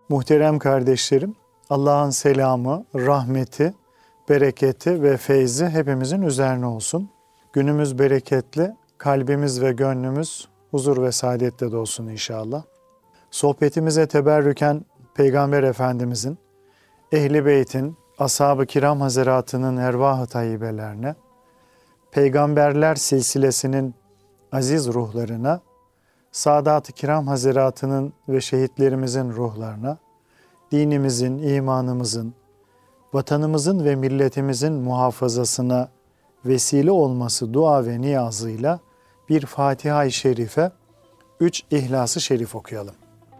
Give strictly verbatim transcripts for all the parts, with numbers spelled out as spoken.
Muhterem kardeşlerim, Allah'ın selamı, rahmeti, bereketi ve feyzi hepimizin üzerine olsun. Günümüz bereketli, kalbimiz ve gönlümüz huzur ve saadetle dolsun inşallah. Sohbetimize teberrüken Peygamber Efendimizin, Ehl-i Beyt'in, Ashab-ı Kiram Hazretleri'nin ervah-ı tayyibelerine, Peygamberler silsilesinin aziz ruhlarına, Sadat-ı Kiram Hazretleri'nin ve şehitlerimizin ruhlarına, dinimizin, imanımızın, vatanımızın ve milletimizin muhafazasına vesile olması dua ve niyazıyla bir Fatiha-i Şerife, üç İhlas-ı Şerif okuyalım.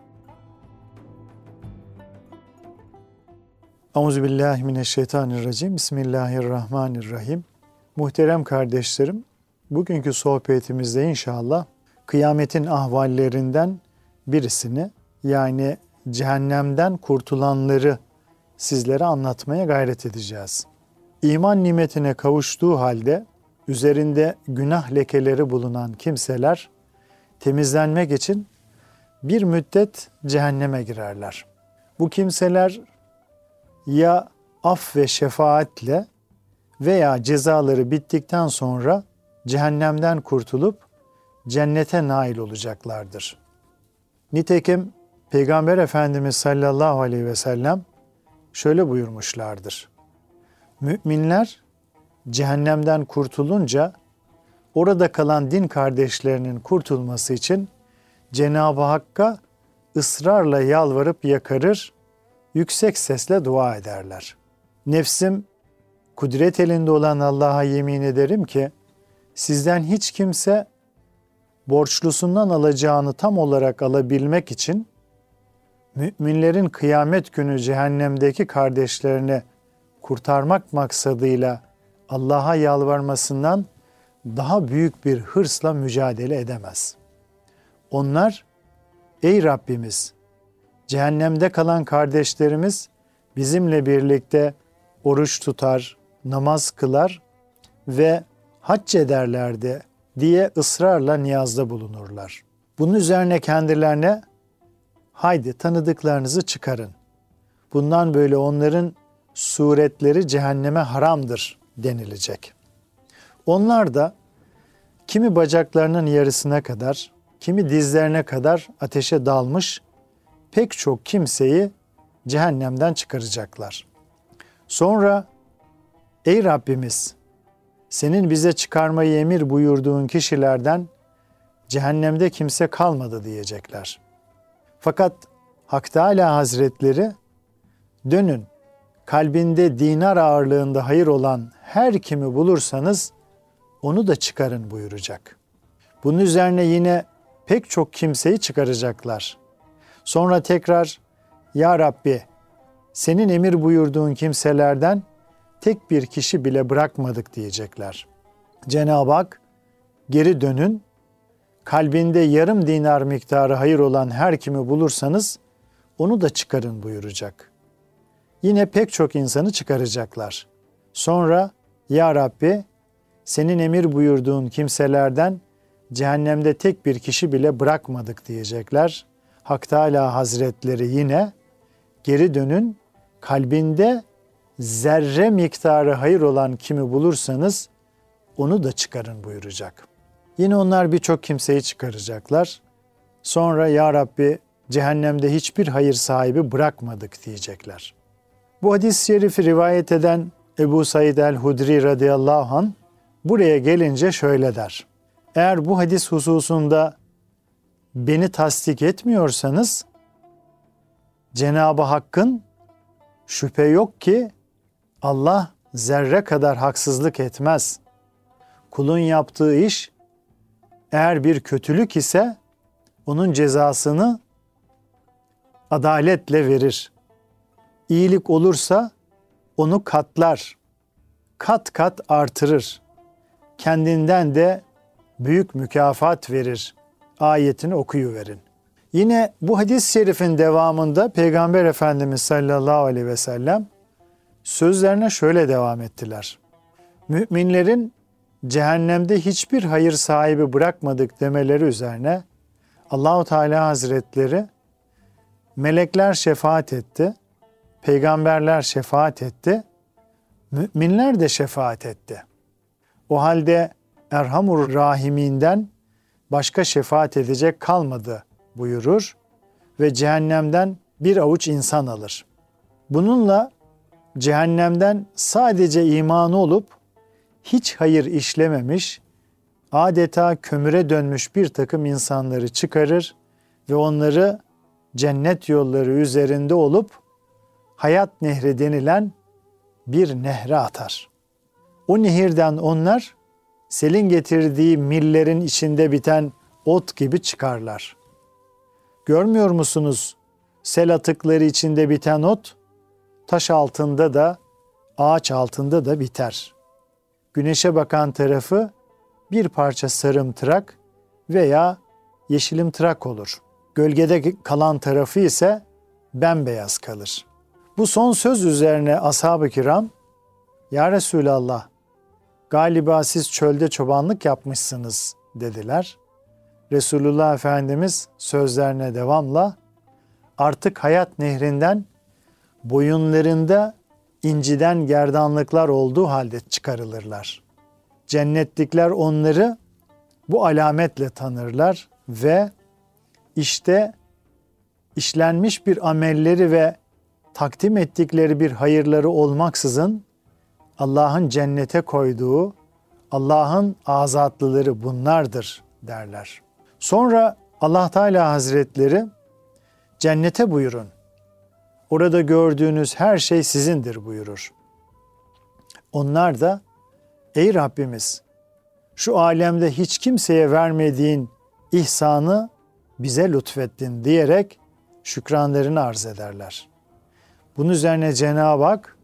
Euzubillahimineşşeytanirracim. Bismillahirrahmanirrahim. Muhterem kardeşlerim, bugünkü sohbetimizde inşallah kıyametin ahvallerinden birisini, yani cehennemden kurtulanları sizlere anlatmaya gayret edeceğiz. İman nimetine kavuştuğu halde üzerinde günah lekeleri bulunan kimseler temizlenmek için bir müddet cehenneme girerler. Bu kimseler ya af ve şefaatle veya cezaları bittikten sonra cehennemden kurtulup cennete nail olacaklardır. Nitekim Peygamber Efendimiz sallallahu aleyhi ve sellem şöyle buyurmuşlardır. Müminler cehennemden kurtulunca orada kalan din kardeşlerinin kurtulması için Cenab-ı Hakk'a ısrarla yalvarıp yakarır, yüksek sesle dua ederler. Nefsim kudret elinde olan Allah'a yemin ederim ki sizden hiç kimse borçlusundan alacağını tam olarak alabilmek için müminlerin kıyamet günü cehennemdeki kardeşlerini kurtarmak maksadıyla Allah'a yalvarmasından daha büyük bir hırsla mücadele edemez. Onlar, ey Rabbimiz, cehennemde kalan kardeşlerimiz bizimle birlikte oruç tutar, namaz kılar ve hac ederlerdi diye ısrarla niyazda bulunurlar. Bunun üzerine kendilerine, haydi tanıdıklarınızı çıkarın. Bundan böyle onların suretleri cehenneme haramdır denilecek. Onlar da kimi bacaklarının yarısına kadar, kimi dizlerine kadar ateşe dalmış pek çok kimseyi cehennemden çıkaracaklar. Sonra, ey Rabbimiz, senin bize çıkarmayı emir buyurduğun kişilerden cehennemde kimse kalmadı diyecekler. Fakat Hak Teâlâ Hazretleri, dönün, kalbinde dinar ağırlığında hayır olan her kimi bulursanız onu da çıkarın buyuracak. Bunun üzerine yine pek çok kimseyi çıkaracaklar. Sonra tekrar, ya Rabbi, senin emir buyurduğun kimselerden tek bir kişi bile bırakmadık diyecekler. Cenab-ı Hak, geri dönün, kalbinde yarım dinar miktarı hayır olan her kimi bulursanız onu da çıkarın buyuracak. Yine pek çok insanı çıkaracaklar. Sonra, ya Rabbi, senin emir buyurduğun kimselerden cehennemde tek bir kişi bile bırakmadık diyecekler. Hak Teâlâ Hazretleri yine, geri dönün, kalbinde zerre miktarı hayır olan kimi bulursanız onu da çıkarın buyuracak. Yine onlar birçok kimseyi çıkaracaklar. Sonra ya Rabbi cehennemde hiçbir hayır sahibi bırakmadık diyecekler. Bu hadis-i şerifi rivayet eden Ebu Said el-Hudri radıyallahu anh buraya gelince şöyle der. Eğer bu hadis hususunda beni tasdik etmiyorsanız Cenab-ı Hakk'ın şüphe yok ki Allah zerre kadar haksızlık etmez. Kulun yaptığı iş eğer bir kötülük ise onun cezasını adaletle verir. İyilik olursa onu katlar, kat kat artırır. Kendinden de büyük mükafat verir. Ayetini okuyuverin. Yine bu hadis-i şerifin devamında Peygamber Efendimiz sallallahu aleyhi ve sellem sözlerine şöyle devam ettiler. Müminlerin cehennemde hiçbir hayır sahibi bırakmadık demeleri üzerine Allah-u Teala Hazretleri Melekler şefaat etti, peygamberler şefaat etti, müminler de şefaat etti. O halde Erhamur Rahiminden başka şefaat edecek kalmadı buyurur ve cehennemden bir avuç insan alır. Bununla cehennemden sadece imanı olup hiç hayır işlememiş, adeta kömüre dönmüş bir takım insanları çıkarır ve onları cennet yolları üzerinde olup hayat nehri denilen bir nehre atar. O nehirden onlar selin getirdiği millerin içinde biten ot gibi çıkarlar. Görmüyor musunuz? Sel atıkları içinde biten ot, taş altında da, ağaç altında da biter. Güneşe bakan tarafı bir parça sarımtırak veya yeşilimtırak olur. Gölgede kalan tarafı ise bembeyaz kalır. Bu son söz üzerine ashab-ı kiram, "Ya Resulallah, galiba siz çölde çobanlık yapmışsınız," dediler. Resulullah Efendimiz sözlerine devamla, "Artık hayat nehrinden boyunlarında inciden gerdanlıklar olduğu halde çıkarılırlar. Cennetlikler onları bu alametle tanırlar ve işte işlenmiş bir amelleri ve takdim ettikleri bir hayırları olmaksızın Allah'ın cennete koyduğu Allah'ın azatlıları bunlardır," derler. Sonra Allah Teala Hazretleri, "Cennete buyurun. Orada gördüğünüz her şey sizindir," buyurur. Onlar da, "Ey Rabbimiz, şu alemde hiç kimseye vermediğin ihsanı bize lütfettin," diyerek şükranlarını arz ederler. Bunun üzerine Cenab-ı Hak,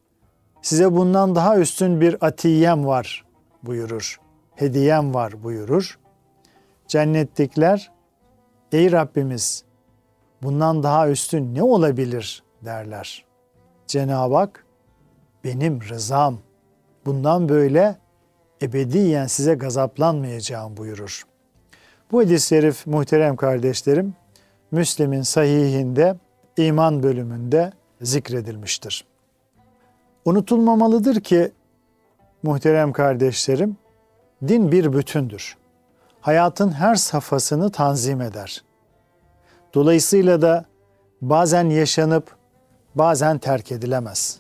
"Size bundan daha üstün bir atiyem var," buyurur. "Hediyem var," buyurur. Cennetlikler, "Ey Rabbimiz, bundan daha üstün ne olabilir?" derler. Cenab-ı Hak, "Benim rızam, bundan böyle ebediyen size gazaplanmayacağım," buyurur. Bu hadis-i şerif muhterem kardeşlerim, Müslim'in sahihinde, iman bölümünde zikredilmiştir. Unutulmamalıdır ki muhterem kardeşlerim, din bir bütündür. Hayatın her safhasını tanzim eder. Dolayısıyla da bazen yaşanıp bazen terk edilemez.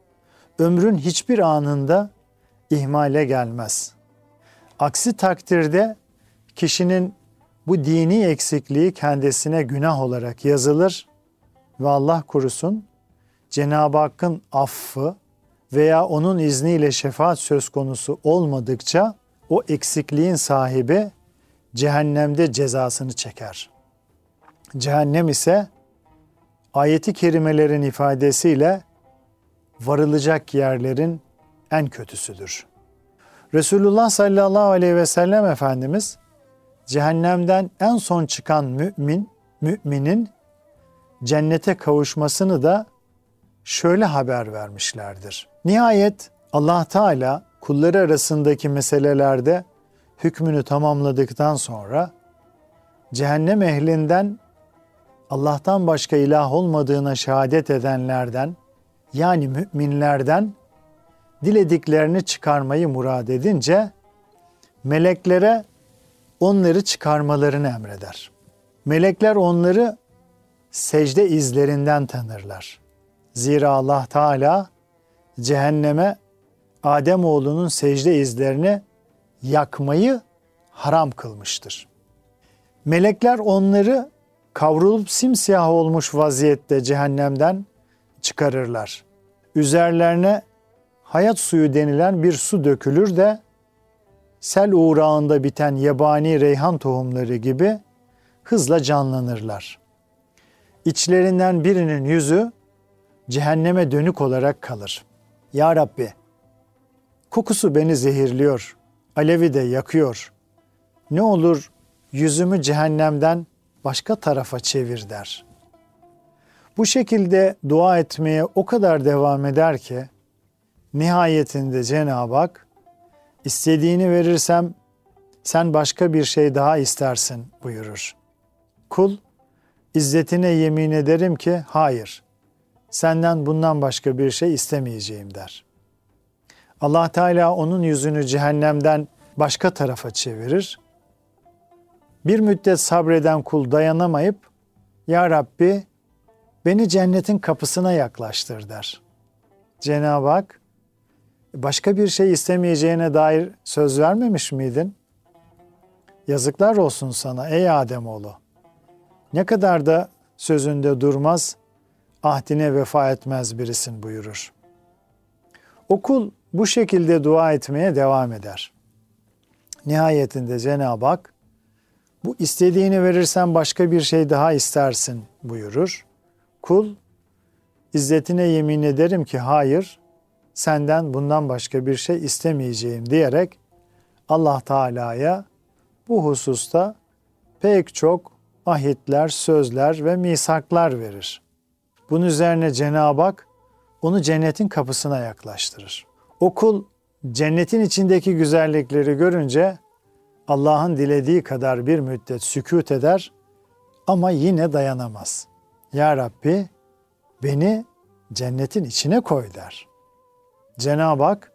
Ömrün hiçbir anında ihmale gelmez. Aksi takdirde kişinin bu dini eksikliği kendisine günah olarak yazılır ve Allah korusun Cenab-ı Hakk'ın affı veya onun izniyle şefaat söz konusu olmadıkça o eksikliğin sahibi cehennemde cezasını çeker. Cehennem ise ayeti kerimelerin ifadesiyle varılacak yerlerin en kötüsüdür. Resulullah sallallahu aleyhi ve sellem Efendimiz cehennemden en son çıkan mümin, müminin cennete kavuşmasını da şöyle haber vermişlerdir. Nihayet Allah Teala kulları arasındaki meselelerde hükmünü tamamladıktan sonra cehennem ehlinden Allah'tan başka ilah olmadığına şehadet edenlerden, yani müminlerden dilediklerini çıkarmayı murad edince meleklere onları çıkarmalarını emreder. Melekler onları secde izlerinden tanırlar. Zira Allah Teala cehenneme Ademoğlunun secde izlerini yakmayı haram kılmıştır. Melekler onları kavrulup simsiyah olmuş vaziyette cehennemden çıkarırlar. Üzerlerine hayat suyu denilen bir su dökülür de sel uğrağında biten yabani reyhan tohumları gibi hızla canlanırlar. İçlerinden birinin yüzü cehenneme dönük olarak kalır. "Ya Rabbi, kokusu beni zehirliyor, alevi de yakıyor. Ne olur yüzümü cehennemden başka tarafa çevir," der. Bu şekilde dua etmeye o kadar devam eder ki nihayetinde Cenab-ı Hak, "İstediğini verirsem sen başka bir şey daha istersin," buyurur. Kul, İzzetine yemin ederim ki hayır, senden bundan başka bir şey istemeyeceğim der. Allah Teala onun yüzünü cehennemden başka tarafa çevirir. Bir müddet sabreden kul dayanamayıp, Ya Rabbi beni cennetin kapısına yaklaştır der. Cenab-ı Hak, başka bir şey istemeyeceğine dair söz vermemiş miydin? Yazıklar olsun sana ey Ademoğlu. Ne kadar da sözünde durmaz, ahdine vefa etmez birisin buyurur. O kul bu şekilde dua etmeye devam eder. Nihayetinde Cenab-ı Hak, bu istediğini verirsen başka bir şey daha istersin buyurur. Kul, İzzetine yemin ederim ki hayır, senden bundan başka bir şey istemeyeceğim diyerek Allah Teala'ya bu hususta pek çok ahitler, sözler ve misaklar verir. Bunun üzerine Cenab-ı Hak onu cennetin kapısına yaklaştırır. O kul cennetin içindeki güzellikleri görünce Allah'ın dilediği kadar bir müddet sükût eder ama yine dayanamaz. Ya Rabbi beni cennetin içine koy der. Cenab-ı Hak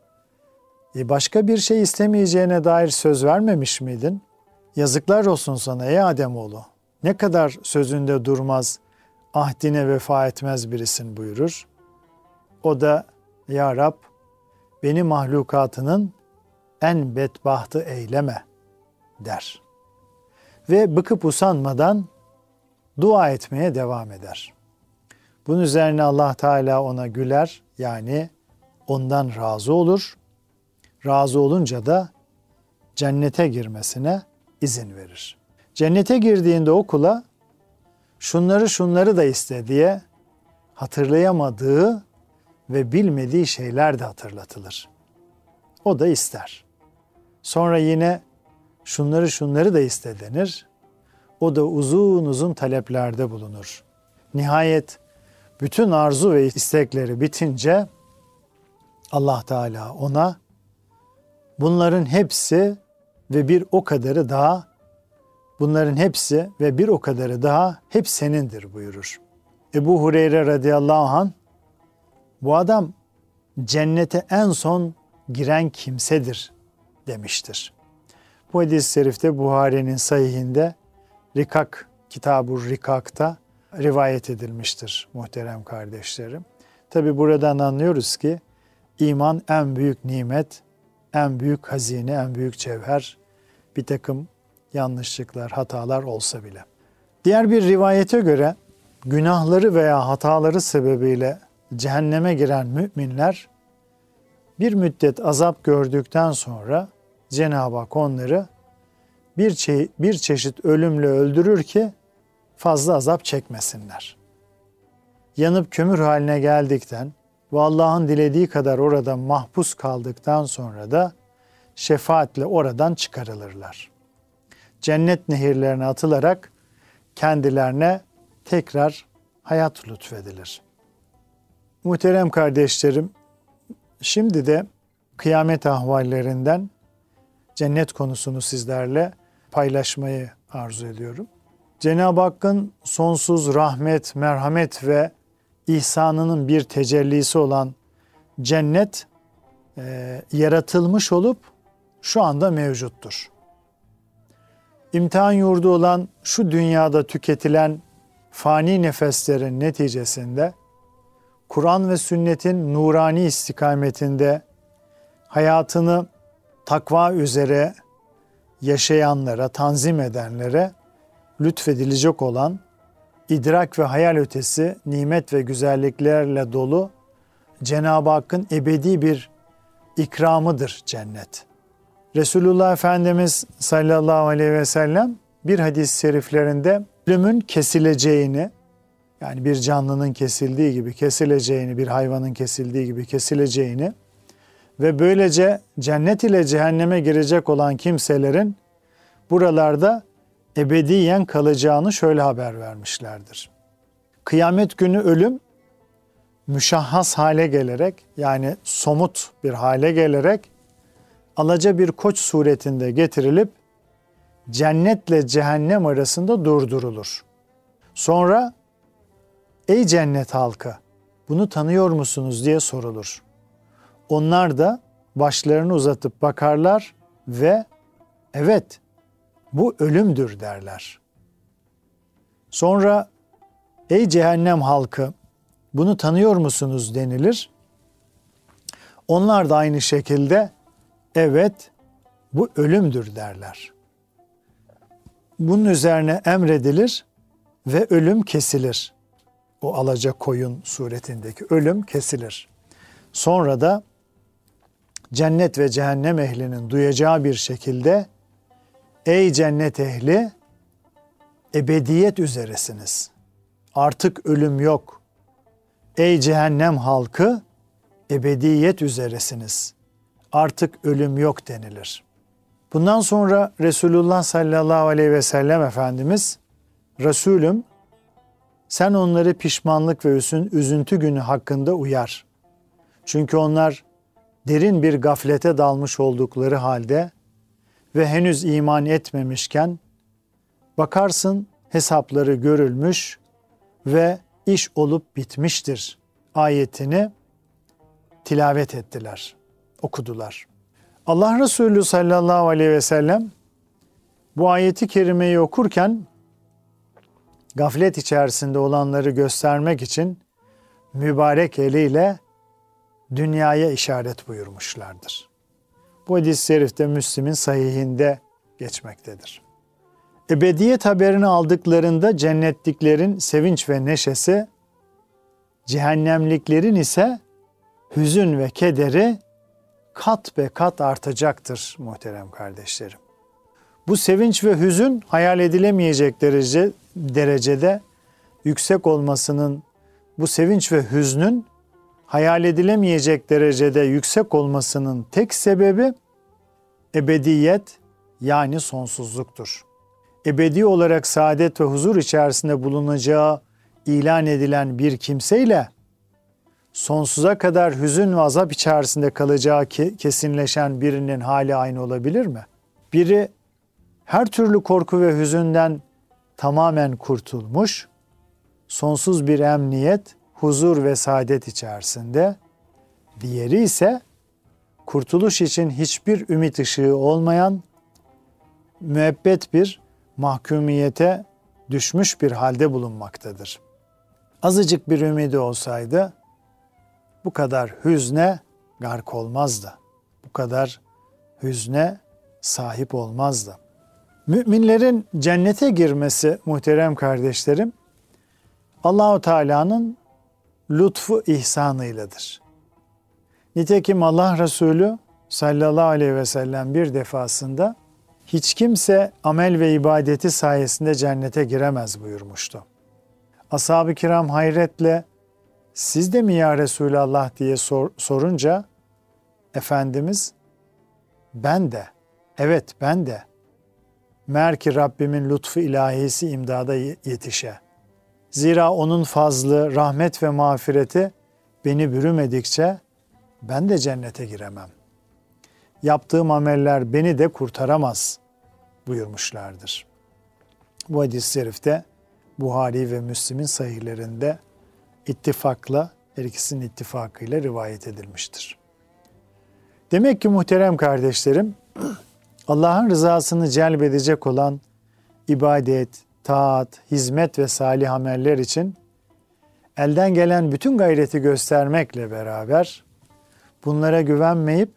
e başka bir şey istemeyeceğine dair söz vermemiş miydin? Yazıklar olsun sana ey Ademoğlu. Ne kadar sözünde durmaz, ahdine vefa etmez birisin buyurur. O da Ya Rab beni mahlukatının en bedbahtı eyleme der. Ve bıkıp usanmadan dua etmeye devam eder. Bunun üzerine Allah Teala ona güler, yani ondan razı olur. Razı olunca da cennete girmesine izin verir. Cennete girdiğinde o kula şunları şunları da iste diye hatırlayamadığı ve bilmediği şeyler de hatırlatılır. O da ister. Sonra yine şunları şunları da iste denir. O da uzun uzun taleplerde bulunur. Nihayet bütün arzu ve istekleri bitince Allah Teala ona bunların hepsi ve bir o kadarı daha, bunların hepsi ve bir o kadarı daha hep senindir buyurur. Ebu Hureyre radıyallahu anh, bu adam cennete en son giren kimsedir demiştir. Bu hadis-i şerifte Buhari'nin sahihinde Rikak, Kitab-ı Rikak'ta rivayet edilmiştir muhterem kardeşlerim. Tabi buradan anlıyoruz ki iman en büyük nimet, en büyük hazine, en büyük cevher, bir takım yanlışlıklar, hatalar olsa bile. Diğer bir rivayete göre günahları veya hataları sebebiyle cehenneme giren müminler bir müddet azap gördükten sonra Cenab-ı Hak onları bir, çe- bir çeşit ölümle öldürür ki fazla azap çekmesinler. Yanıp kömür haline geldikten ve Allah'ın dilediği kadar orada mahpus kaldıktan sonra da şefaatle oradan çıkarılırlar. Cennet nehirlerine atılarak kendilerine tekrar hayat lütfedilir. Muhterem kardeşlerim, şimdi de kıyamet ahvallerinden cennet konusunu sizlerle paylaşmayı arzu ediyorum. Cenab-ı Hakk'ın sonsuz rahmet, merhamet ve ihsanının bir tecellisi olan cennet e, yaratılmış olup şu anda mevcuttur. İmtihan yurdu olan şu dünyada tüketilen fani nefeslerin neticesinde Kur'an ve sünnetin nurani istikametinde hayatını takva üzere yaşayanlara, tanzim edenlere lütfedilecek olan idrak ve hayal ötesi nimet ve güzelliklerle dolu Cenab-ı Hakk'ın ebedi bir ikramıdır cennet. Resulullah Efendimiz sallallahu aleyhi ve sellem bir hadis-i şeriflerinde ölümün kesileceğini, yani bir canlının kesildiği gibi kesileceğini, bir hayvanın kesildiği gibi kesileceğini ve böylece cennet ile cehenneme girecek olan kimselerin buralarda ebediyen kalacağını şöyle haber vermişlerdir. Kıyamet günü ölüm müşahhas hale gelerek, yani somut bir hale gelerek alaca bir koç suretinde getirilip cennetle cehennem arasında durdurulur. Sonra ey cennet halkı bunu tanıyor musunuz diye sorulur. Onlar da başlarını uzatıp bakarlar ve evet bu ölümdür derler. Sonra ey cehennem halkı bunu tanıyor musunuz denilir. Onlar da aynı şekilde evet bu ölümdür derler. Bunun üzerine emredilir ve ölüm kesilir. O alaca koyun suretindeki ölüm kesilir. Sonra da cennet ve cehennem ehlinin duyacağı bir şekilde ey cennet ehli ebediyet üzeresiniz. Artık ölüm yok. Ey cehennem halkı ebediyet üzeresiniz. Artık ölüm yok denilir. Bundan sonra Resulullah sallallahu aleyhi ve sellem Efendimiz, Resulüm sen onları pişmanlık ve üzüntü günü hakkında uyar. Çünkü onlar derin bir gaflete dalmış oldukları halde ve henüz iman etmemişken bakarsın hesapları görülmüş ve iş olup bitmiştir ayetini tilavet ettiler, okudular. Allah Resulü sallallahu aleyhi ve sellem bu ayeti kerimeyi okurken gaflet içerisinde olanları göstermek için mübarek eliyle dünyaya işaret buyurmuşlardır. Bu hadis-i şerifte Müslim'in sahihinde geçmektedir. Ebediyet haberini aldıklarında cennetliklerin sevinç ve neşesi, cehennemliklerin ise hüzün ve kederi kat be kat artacaktır muhterem kardeşlerim. Bu sevinç ve hüzün hayal edilemeyecek derece, derecede yüksek olmasının, bu sevinç ve hüznün hayal edilemeyecek derecede yüksek olmasının tek sebebi ebediyet yani sonsuzluktur. Ebedi olarak saadet ve huzur içerisinde bulunacağı ilan edilen bir kimseyle sonsuza kadar hüzün ve azap içerisinde kalacağı kesinleşen birinin hali aynı olabilir mi? Biri her türlü korku ve hüzünden tamamen kurtulmuş, sonsuz bir emniyet, huzur ve saadet içerisinde, diğeri ise kurtuluş için hiçbir ümit ışığı olmayan, müebbet bir mahkumiyete düşmüş bir halde bulunmaktadır. Azıcık bir ümidi olsaydı bu kadar hüzne gark olmazdı. Bu kadar hüzne sahip olmazdı. Müminlerin cennete girmesi muhterem kardeşlerim, Allah-u Teala'nın lütfu ihsanıyladır. Nitekim Allah Resulü sallallahu aleyhi ve sellem bir defasında hiç kimse amel ve ibadeti sayesinde cennete giremez buyurmuştu. Ashab-ı kiram hayretle siz de mi ya Resulallah diye sor, sorunca Efendimiz ben de, evet ben de. Meğer ki Rabbimin lütfu ilahisi imdada yetişe. Zira onun fazlı, rahmet ve mağfireti beni bürümedikçe ben de cennete giremem. Yaptığım ameller beni de kurtaramaz buyurmuşlardır. Bu hadis-i şerifte Buhari ve Müslim'in sahihlerinde ittifakla, her ikisinin ittifakıyla rivayet edilmiştir. Demek ki muhterem kardeşlerim, Allah'ın rızasını celbedecek olan ibadet, taat, hizmet ve salih ameller için elden gelen bütün gayreti göstermekle beraber bunlara güvenmeyip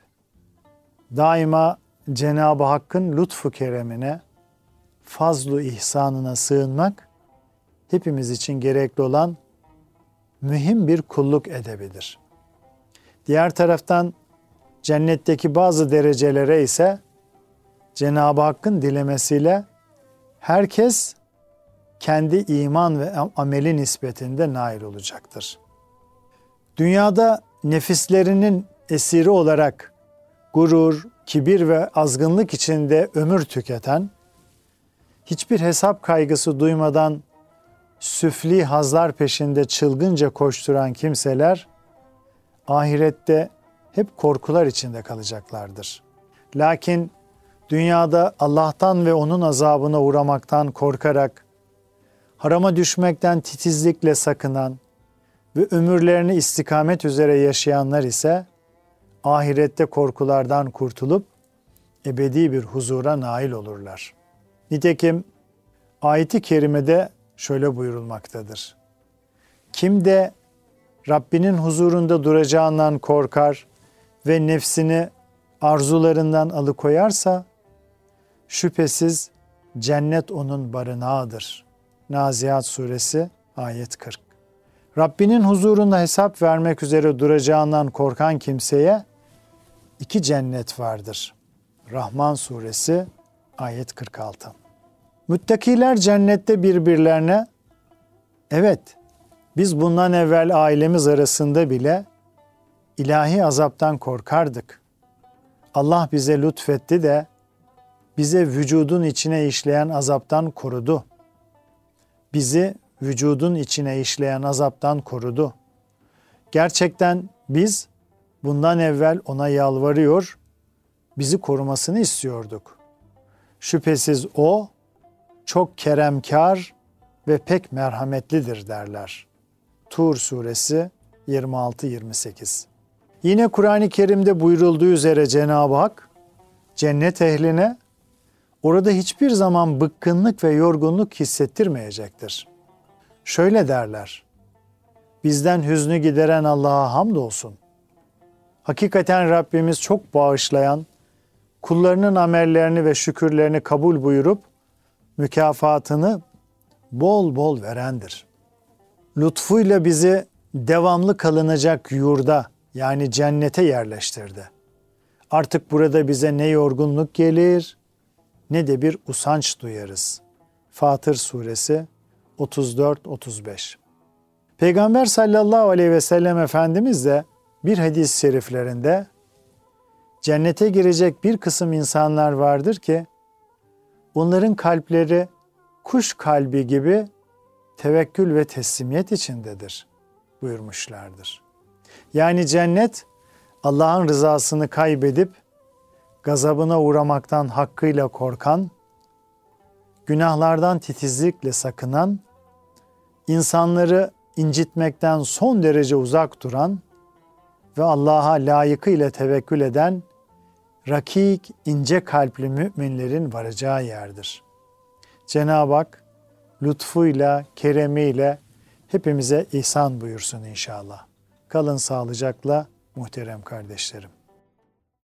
daima Cenab-ı Hakk'ın lütfu keremine, fazlu ihsanına sığınmak hepimiz için gerekli olan mühim bir kulluk edebidir. Diğer taraftan cennetteki bazı derecelere ise Cenab-ı Hakk'ın dilemesiyle herkes kendi iman ve ameli nispetinde nail olacaktır. Dünyada nefislerinin esiri olarak gurur, kibir ve azgınlık içinde ömür tüketen, hiçbir hesap kaygısı duymadan süfli hazlar peşinde çılgınca koşturan kimseler, ahirette hep korkular içinde kalacaklardır. Lakin dünyada Allah'tan ve onun azabına uğramaktan korkarak, harama düşmekten titizlikle sakınan ve ömürlerini istikamet üzere yaşayanlar ise ahirette korkulardan kurtulup ebedi bir huzura nail olurlar. Nitekim ayet-i kerimede şöyle buyurulmaktadır. Kim de Rabbinin huzurunda duracağından korkar ve nefsini arzularından alıkoyarsa şüphesiz cennet onun barınağıdır. Nazihat Suresi ayet kırk. Rabbinin huzurunda hesap vermek üzere duracağından korkan kimseye iki cennet vardır. Rahman Suresi ayet kırk altı. Müttakiler cennette birbirlerine, evet biz bundan evvel ailemiz arasında bile ilahi azaptan korkardık. Allah bize lütfetti de bize vücudun içine işleyen azaptan korudu. Bizi vücudun içine işleyen azaptan korudu. Gerçekten biz bundan evvel ona yalvarıyor, bizi korumasını istiyorduk. Şüphesiz o çok keremkar ve pek merhametlidir derler. Tur Suresi yirmi altı yirmi sekiz. Yine Kur'an-ı Kerim'de buyurulduğu üzere Cenab-ı Hak cennet ehline orada hiçbir zaman bıkkınlık ve yorgunluk hissettirmeyecektir. Şöyle derler, bizden hüznü gideren Allah'a hamdolsun. Hakikaten Rabbimiz çok bağışlayan, kullarının amellerini ve şükürlerini kabul buyurup mükafatını bol bol verendir. Lütfuyla bizi devamlı kalınacak yurda yani cennete yerleştirdi. Artık burada bize ne yorgunluk gelir ne de bir usanç duyarız. Fatır Suresi otuz dört otuz beş. Peygamber sallallahu aleyhi ve sellem Efendimiz de bir hadis-i şeriflerinde cennete girecek bir kısım insanlar vardır ki onların kalpleri kuş kalbi gibi tevekkül ve teslimiyet içindedir buyurmuşlardır. Yani cennet Allah'ın rızasını kaybedip gazabına uğramaktan hakkıyla korkan, günahlardan titizlikle sakınan, insanları incitmekten son derece uzak duran ve Allah'a layıkıyla tevekkül eden rakik, ince kalpli müminlerin varacağı yerdir. Cenab-ı Hak lütfuyla, keremiyle hepimize ihsan buyursun inşallah. Kalın sağlıcakla muhterem kardeşlerim.